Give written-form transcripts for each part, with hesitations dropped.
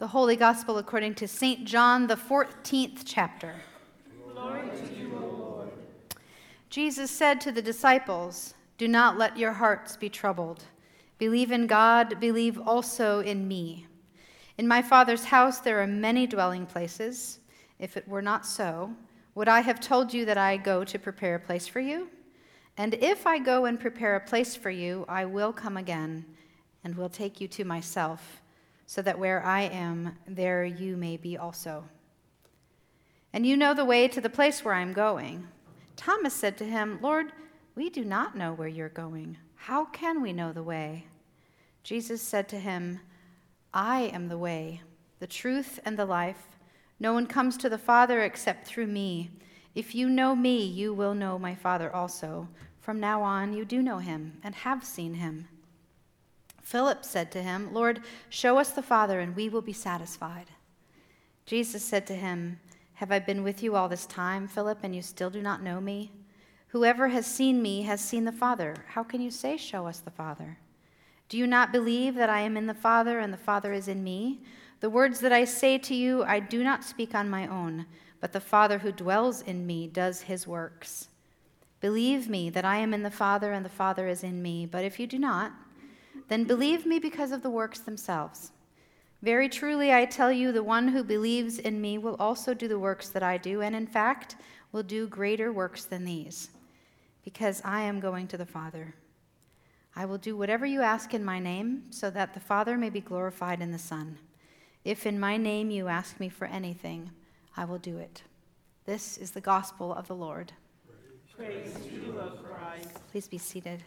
The Holy Gospel according to St. John, the 14th chapter. Glory to you, O Lord. Jesus said to the disciples, "Do not let your hearts be troubled. Believe in God, believe also in me. In my Father's house there are many dwelling places. If it were not so, would I have told you that I go to prepare a place for you? And if I go and prepare a place for you, I will come again and will take you to myself, so that where I am, there you may be also. And you know the way to the place where I am going." Thomas said to him, "Lord, we do not know where you're going. How can we know the way?" Jesus said to him, "I am the way, the truth, and the life. No one comes to the Father except through me. If you know me, you will know my Father also. From now on, you do know him and have seen him." Philip said to him, "Lord, show us the Father, and we will be satisfied." Jesus said to him, "Have I been with you all this time, Philip, and you still do not know me? Whoever has seen me has seen the Father. How can you say, 'Show us the Father'? Do you not believe that I am in the Father, and the Father is in me? The words that I say to you, I do not speak on my own, but the Father who dwells in me does his works. Believe me that I am in the Father, and the Father is in me. But if you do not, then believe me because of the works themselves. Very truly, I tell you, the one who believes in me will also do the works that I do, and in fact will do greater works than these, because I am going to the Father. I will do whatever you ask in my name, so that the Father may be glorified in the Son. If in my name you ask me for anything, I will do it." This is the gospel of the Lord. Praise to you, O Christ. Please be seated.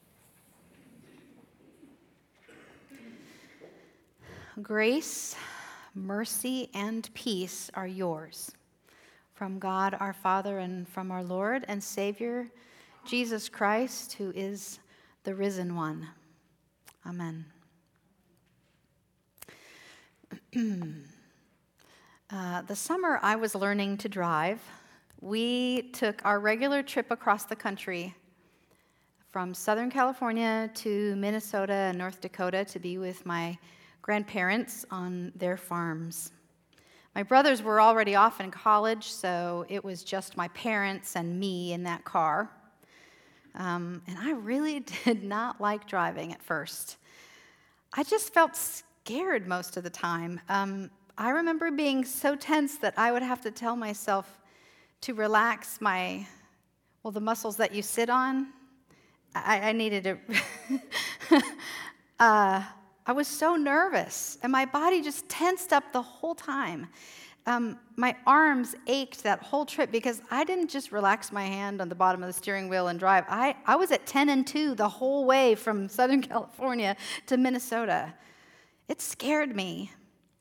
Grace, mercy, and peace are yours from God our Father and from our Lord and Savior, Jesus Christ, who is the risen one. Amen. The summer I was learning to drive, we took our regular trip across the country from Southern California to Minnesota and North Dakota to be with my grandparents on their farms. My brothers were already off in college, so it was just my parents and me in that car. And I really did not like driving at first. I just felt scared most of the time. I remember being so tense that I would have to tell myself to relax the muscles that you sit on. I needed to... I was so nervous, and my body just tensed up the whole time. My arms ached that whole trip because I didn't just relax my hand on the bottom of the steering wheel and drive. I was at 10 and 2 the whole way from Southern California to Minnesota. It scared me.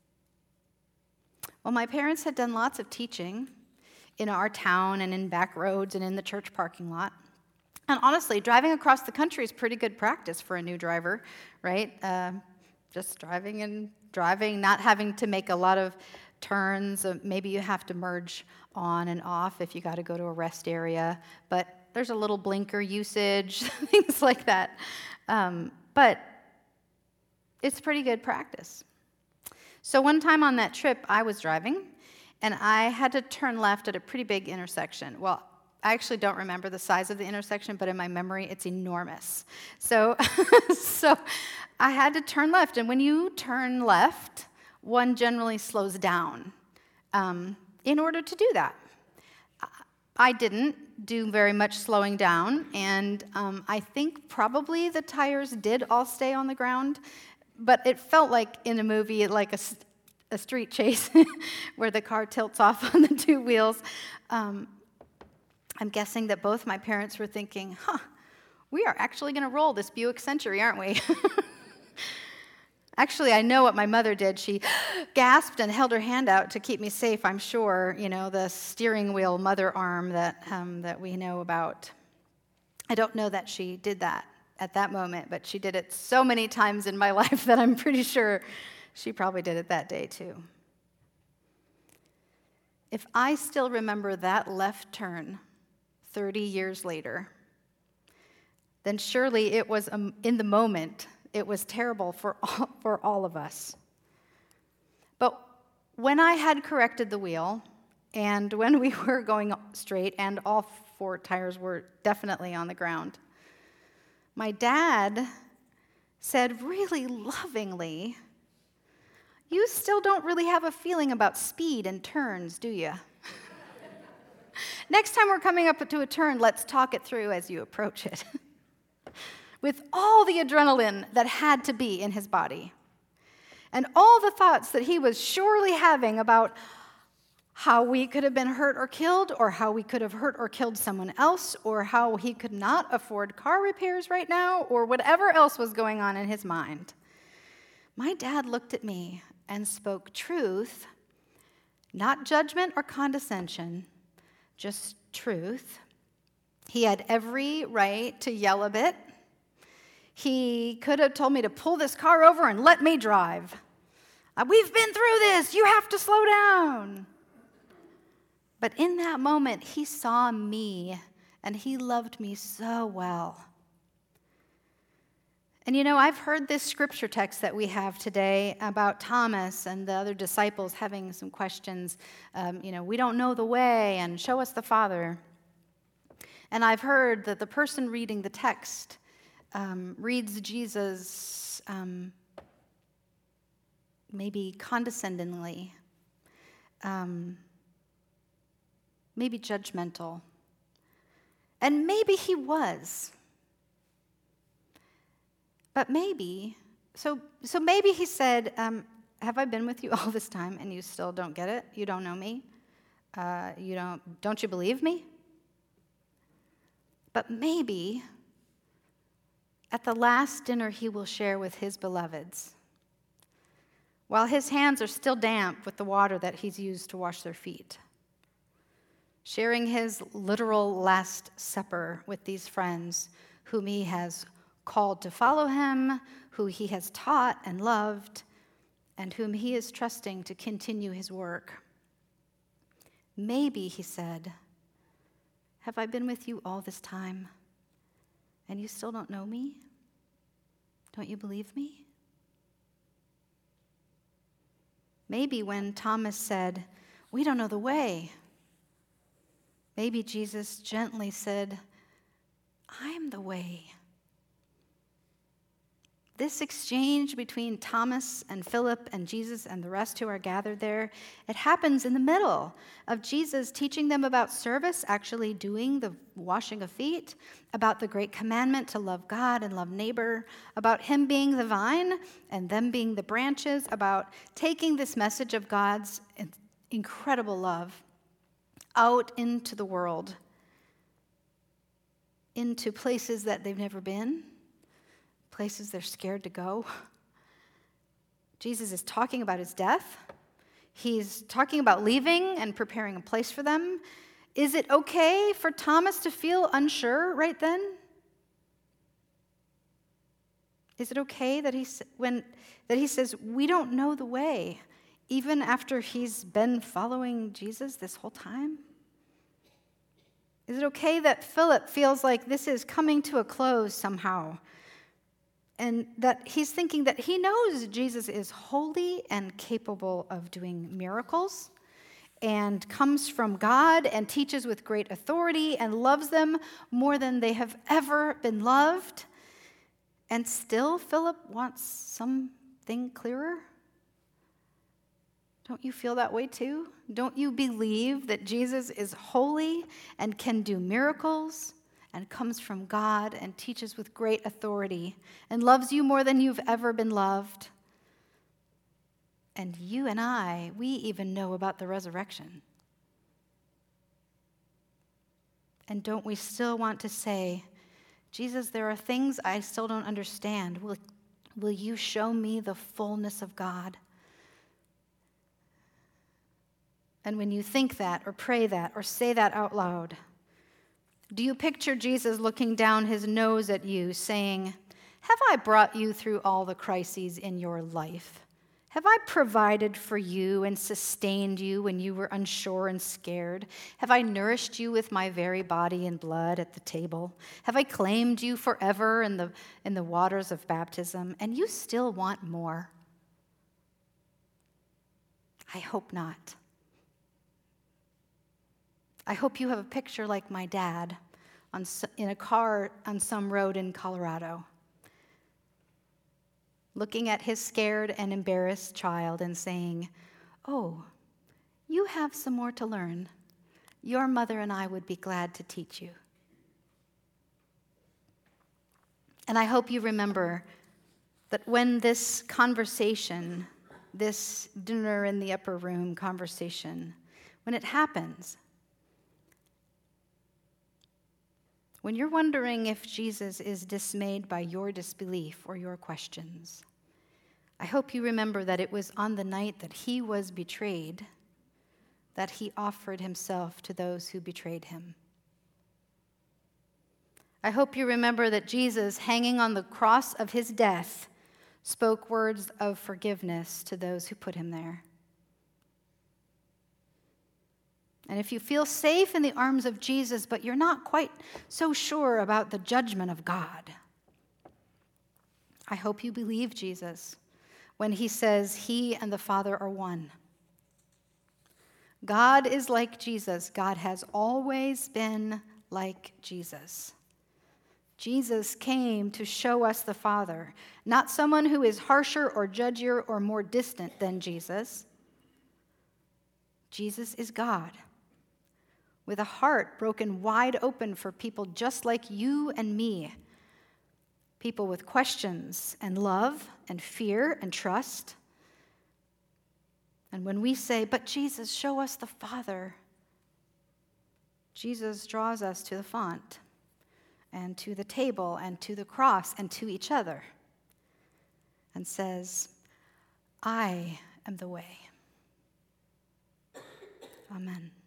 Well, my parents had done lots of teaching in our town and in back roads and in the church parking lot. And honestly, driving across the country is pretty good practice for a new driver, right? Just driving, not having to make a lot of turns. Maybe you have to merge on and off if you got to go to a rest area. But there's a little blinker usage, things like that. But it's pretty good practice. So one time on that trip, I was driving, and I had to turn left at a pretty big intersection. Well, I actually don't remember the size of the intersection, but in my memory, it's enormous. So I had to turn left, and when you turn left, one generally slows down in order to do that. I didn't do very much slowing down, and I think probably the tires did all stay on the ground, but it felt like in a movie, like a street chase where the car tilts off on the two wheels. I'm guessing that both my parents were thinking, we are actually going to roll this Buick Century, aren't we? Actually, I know what my mother did. She gasped and held her hand out to keep me safe, I'm sure, the steering wheel mother arm that we know about. I don't know that she did that at that moment, but she did it so many times in my life that I'm pretty sure she probably did it that day too. If I still remember that left turn 30 years later, then surely it was in the moment, it was terrible for all of us. When I had corrected the wheel, and when we were going straight, and all 4 tires were definitely on the ground, my dad said really lovingly, "You still don't really have a feeling about speed and turns, do you? Next time we're coming up to a turn, let's talk it through as you approach it." With all the adrenaline that had to be in his body, and all the thoughts that he was surely having about how we could have been hurt or killed, or how we could have hurt or killed someone else, or how he could not afford car repairs right now, or whatever else was going on in his mind, my dad looked at me and spoke truth, not judgment or condescension, just truth. He had every right to yell a bit. He could have told me to pull this car over and let me drive. "We've been through this. You have to slow down." But in that moment, he saw me, and he loved me so well. And I've heard this scripture text that we have today about Thomas and the other disciples having some questions. We don't know the way, and show us the Father. And I've heard that the person reading the text reads Jesus maybe condescendingly, maybe judgmental. And maybe he was. But maybe, so maybe he said, "Have I been with you all this time and you still don't get it? You don't know me? Don't you believe me?" But maybe at the last dinner he will share with his beloveds, while his hands are still damp with the water that he's used to wash their feet, sharing his literal Last Supper with these friends whom he has called to follow him, who he has taught and loved, and whom he is trusting to continue his work. Maybe, he said, "Have I been with you all this time, and you still don't know me? Don't you believe me?" Maybe when Thomas said, "We don't know the way," maybe Jesus gently said, "I am the way." This exchange between Thomas and Philip and Jesus and the rest who are gathered there, it happens in the middle of Jesus teaching them about service, actually doing the washing of feet, about the great commandment to love God and love neighbor, about him being the vine and them being the branches, about taking this message of God's incredible love out into the world, into places that they've never been, places they're scared to go. Jesus is talking about his death. He's talking about leaving and preparing a place for them. Is it okay for Thomas to feel unsure right then? Is it okay that he says, "We don't know the way," even after he's been following Jesus this whole time? Is it okay that Philip feels like this is coming to a close somehow, and that he's thinking that he knows Jesus is holy and capable of doing miracles and comes from God and teaches with great authority and loves them more than they have ever been loved? And still Philip wants something clearer? Don't you feel that way too? Don't you believe that Jesus is holy and can do miracles and comes from God and teaches with great authority and loves you more than you've ever been loved? And you and I, we even know about the resurrection. And don't we still want to say, "Jesus, there are things I still don't understand. Will you show me the fullness of God?" And when you think that or pray that or say that out loud, do you picture Jesus looking down his nose at you saying, "Have I brought you through all the crises in your life? Have I provided for you and sustained you when you were unsure and scared? Have I nourished you with my very body and blood at the table? Have I claimed you forever in the waters of baptism, and you still want more? I hope not. I hope you have a picture like my dad in a car on some road in Colorado, looking at his scared and embarrassed child and saying, "Oh, you have some more to learn. Your mother and I would be glad to teach you." And I hope you remember that when this conversation, this dinner in the upper room conversation, when it happens, when you're wondering if Jesus is dismayed by your disbelief or your questions, I hope you remember that it was on the night that he was betrayed that he offered himself to those who betrayed him. I hope you remember that Jesus, hanging on the cross of his death, spoke words of forgiveness to those who put him there. And if you feel safe in the arms of Jesus, but you're not quite so sure about the judgment of God, I hope you believe Jesus when he says he and the Father are one. God is like Jesus. God has always been like Jesus. Jesus came to show us the Father, not someone who is harsher or judgier or more distant than Jesus. Jesus is God, with a heart broken wide open for people just like you and me, people with questions and love and fear and trust. And when we say, "But Jesus, show us the Father," Jesus draws us to the font and to the table and to the cross and to each other and says, "I am the way." Amen.